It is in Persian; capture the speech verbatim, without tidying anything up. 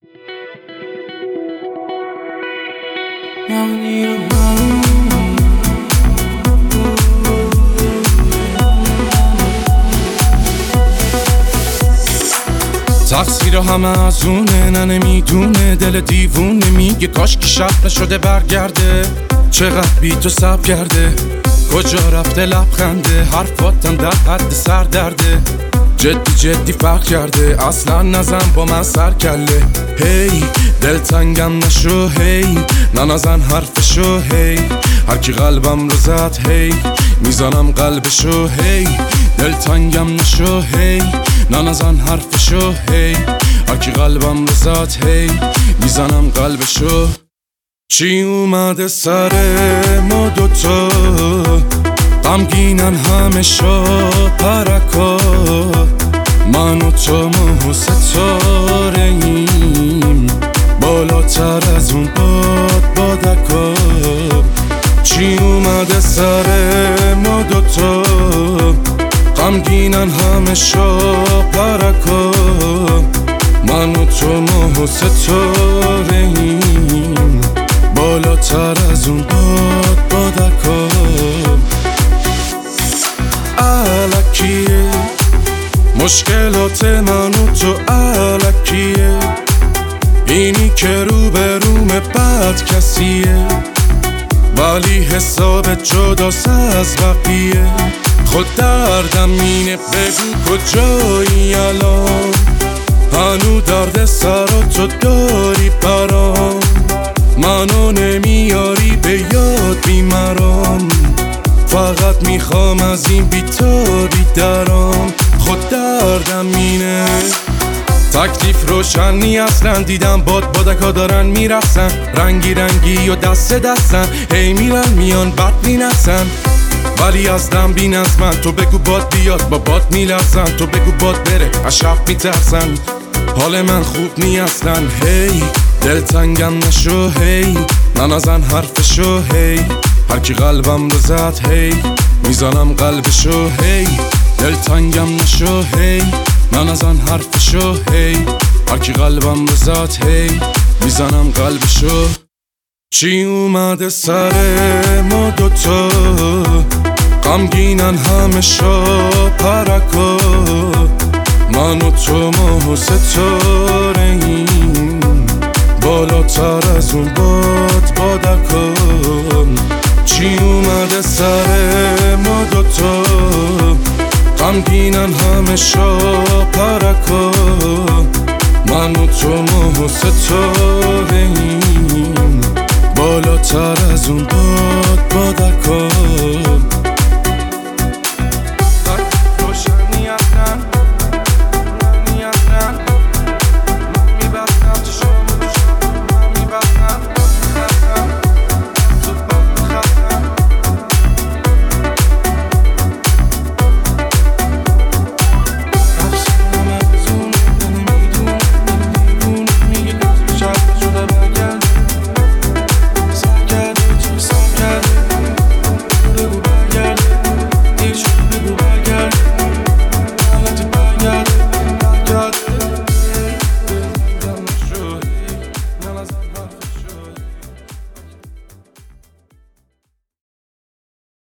تقصیر همه از اونه، نه نمیدونه، دل دیوونه میگه کاش که شب نشده برگرده. چقدر بی تو سب کرده، کجا رفته لبخنده، حرفاتم در حد سر درده. جدی جدی فرق کرده، اصلا نزن با من سر کله. هی دل تنگم نشو، هی ننزن حرفشو، هی هر کی قلبم رو زد، هی میزنم قلبشو. هی دل تنگم نشو، هی ننزن حرفشو، هی هر کی قلبم رو زد، هی میزنم قلبشو. چی اومده سر ما دوتا، غمگینن همه شا پرکا، من و تو ماه و ستاره ایم، بالاتر از اون باد بادکا. چی اومده سر ما دوتا، غمگینن همه شا پرکا، من و تو ماه و ستاره ایم، بالاتر از اون باد بادکا. الکیه مشکلات من و تو، الکیه اینی که رو به روم بد کسیه، ولی حساب جداست از بقیه. خود دردم اینه، بگو کجایی الان، هنو درد سراتو داری برام، منو نمیاری به یاد بیمرام، فقط میخوام از این بیتابی درام. خود دردم اینه، تکلیف روشنی اصلا، دیدم باد بادکا دارن میرخصن، رنگی رنگی و دست دستن، هی میرن میان بد مینفسن، ولی از دم بین از من. تو بگو باد بیاد با باد میلرزن، تو بگو باد بره از شب میترسن، حال من خوب نی اصلا. هی دل تنگم نشو، هی ننزن حرفشو، هی هر کی قلبم رو زد، هی میزنم قلبشو. هی دل تنگم نشو، هی ننزن حرفشو، هی هر کی قلبم رو زد، هی میزنم قلبشو. چی اومده سر ما دوتا، غمگینن همه شا پرکا، من و تو ماه و ستاره ایم، بالاتر از اون باد بادکا. چی اومده سر ما دوتا، غمگینن همه شا پرکا، من و تو ماه و ستاره ایم، بالاتر از اون باد بادکا.